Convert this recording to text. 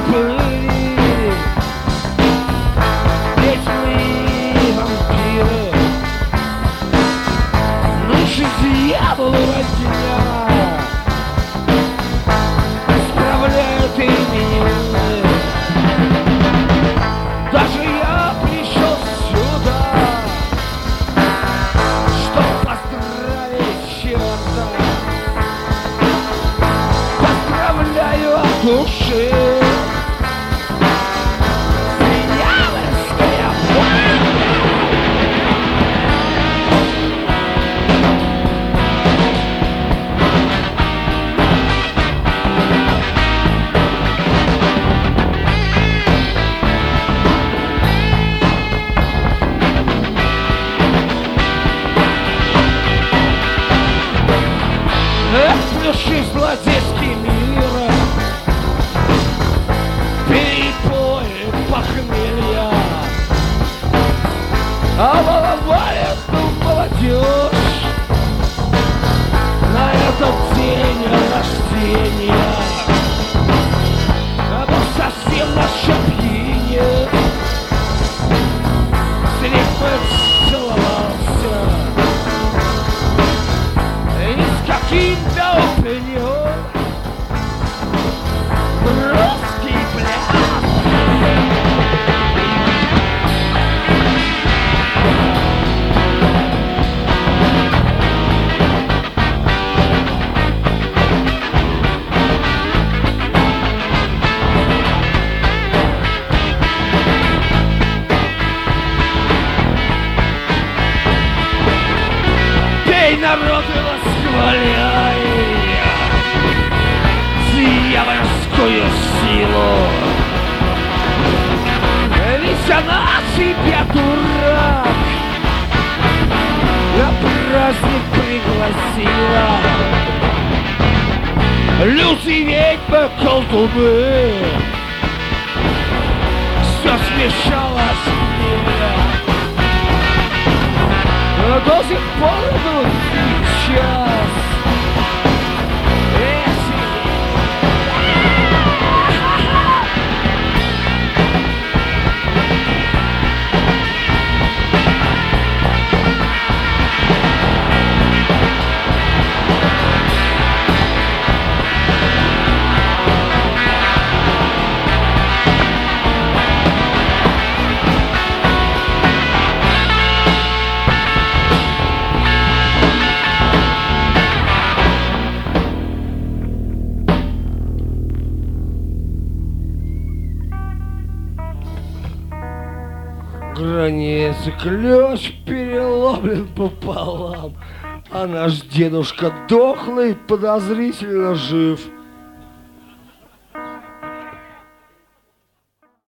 были вечные вампиры. Наши дьяволы родня справляют имени. Даже я пришел сюда, чтоб поздравить черта. Поздравляю от души. Дьявольская воля. Отплюшись злодейский мира, перепои похмелья, а баловали молодежь на этот день рождения. А был совсем на шапине, слепо целовался. И с каким-то опенём русский пляс. Пей, народ, и восхваляй дьявольскую силу. Ведь она тебя, дурак, на праздник пригласила. Люди, ведьмы, колдуны, все смешалось в мире. Но до сих пор идут сейчас эти. Границы ключ переломлен пополам, а наш дедушка дохлый подозрительно жив.